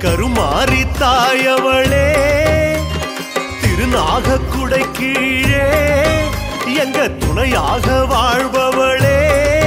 கருமாரி தாயவளே திருநாகக்குடை கீழே எங்க துணையாக வாழ்பவளே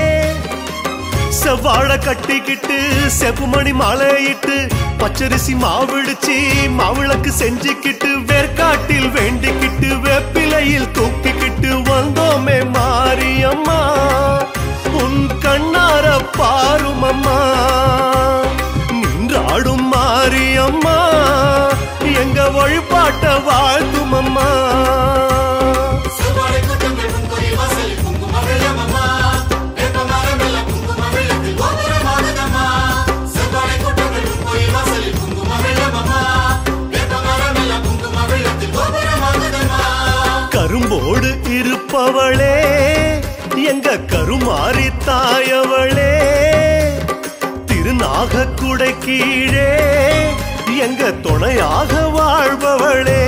செவ்வாழ கட்டிக்கிட்டு செப்புமணி மாலையிட்டு பச்சரிசி மாவிடுச்சி மாவிளக்கு செஞ்சுக்கிட்டு வேர்க்காட்டில் வேண்டிக்கிட்டு வேப்பிலையில் தூக்கிக்கிட்டு வந்தோமே மாரியம்மா உன் கண்ணார பாரும் அம்மா நின்றாடும் மாரியம்மா எங்க வழிபாட்ட வாழ்த்தும் அம்மா கரும்போடு இருப்பவளே எங்க கருமாரி தாயவளே திருநாகக்குடை கீழே எங்க துணையாக வாழ்பவளே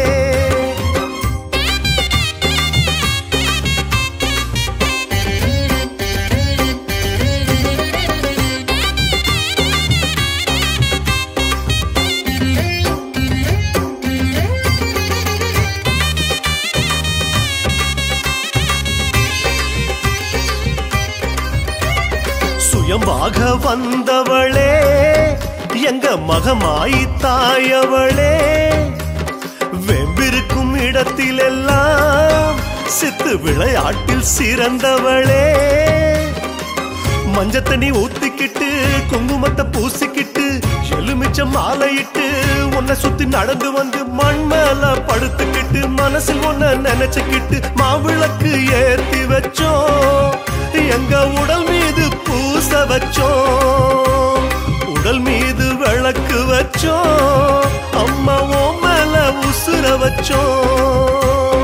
சுயமாக வந்தவளே எங்க மகமாயி தாயவளே வெம்பிருக்கும் இடத்திலெல்லாம் சித்து விளையாட்டில் சிறந்தவளே மஞ்சத்தண்ணி ஊத்திக்கிட்டு குங்குமத்தை பூசிக்கிட்டு எலுமிச்ச மாலையிட்டு உன்னை சுத்தி நடந்து வந்து மண் மேல படுத்துக்கிட்டு மனசில் ஒன்ன நினைச்சுக்கிட்டு மாவிளக்கு ஏத்தி வச்சோம் எங்க உடல் மீது பூச வச்சோம் உடல் மீது விளக்கு வச்சோம் அம்மா ஓ மேல உசுர வச்சோம்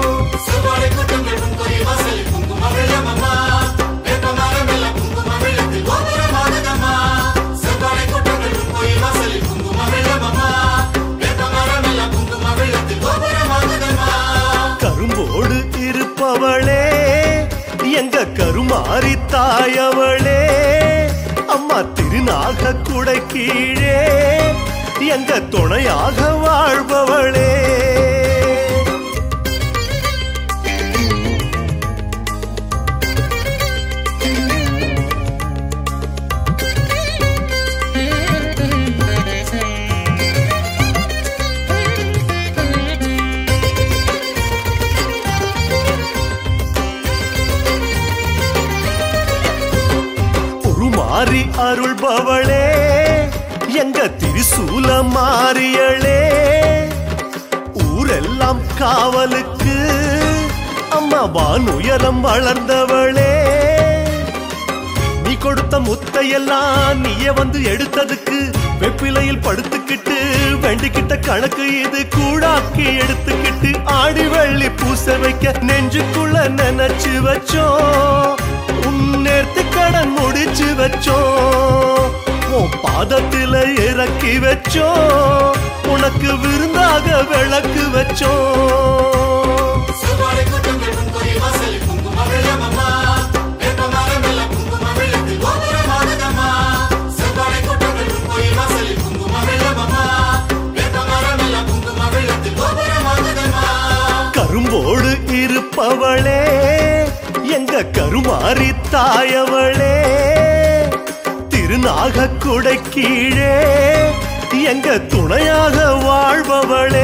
கரும்போடு இருப்பவளே எங்க கருமாரி தாயவளே அம்மா திருநாகக்குடை கீழே எங்க துணையாக வாழ்பவளே மாறி அருள்பவளே எங்க திரிசூல மாறியளே ஊரெல்லாம் காவலுக்கு அம்மா வானுயரம் வளர்ந்தவளே நீ கொடுத்த முத்தையெல்லாம் நீயே வந்து எடுத்ததுக்கு வெப்பிலையில் படுத்துக்கிட்டு வேண்டிக்கிட்ட கணக்கு இது கூடாக்கி எடுத்துக்கிட்டு ஆடி வெள்ளி பூச வைக்க நெஞ்சுக்குள்ள நினைச்சு வச்சோம் நேர்த்தி கடன் முடிச்சு வச்சோம் உன் பாதத்தில இறக்கி வச்சோம் உனக்கு விருந்தாக விளக்கு வச்சோம் கரும்போடு இருப்பவளே எங்க கருமாரி தாயவளே திருநாகக்குடை கீழே எங்க துணையாக வாழ்பவளே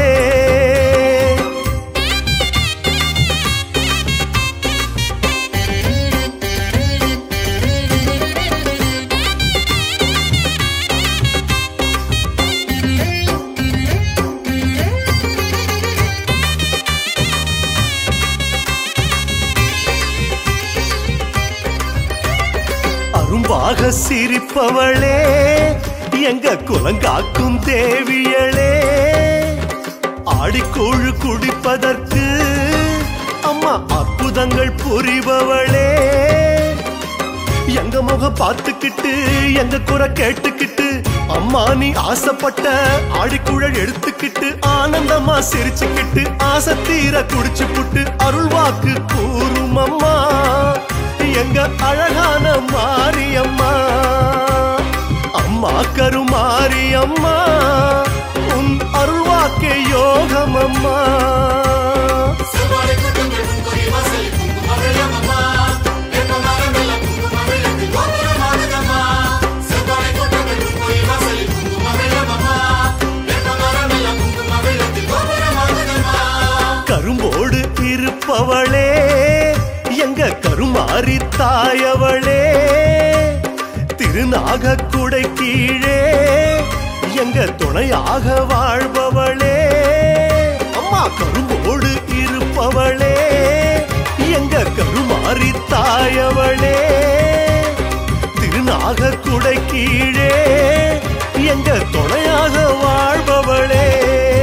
அரும்பாக சிரிப்பவளே எங்க குலங்காக்கும் தேவியளே ஆடிக்கோழு குடிப்பதற்கு அம்மா அற்புதங்கள் புரிபவளே எங்க முகம் பார்த்துக்கிட்டு எங்க குறை கேட்டுக்கிட்டு அம்மா நீ ஆசைப்பட்ட ஆடிக்குழல் எடுத்துக்கிட்டு ஆனந்தமா சிரிச்சுக்கிட்டு ஆசை தீர குடிச்சு புட்டு அருள் வாக்கு கூறும் அம்மா எங்க அழகான மாரியம்மா அம்மா கருமாரி அம்மா உன் அருள்வாக்கே யோகம் அம்மா கரும்போடு இருப்பவளே எங்க கருமாரி தாயவளே திருநாகக்குடை கீழே எங்க துணையாக வாழ்பவளே அம்மா கரும்போடு இருப்பவளே எங்க கருமாரி தாயவளே திருநாகக்குடை கீழே எங்க துணையாக வாழ்பவளே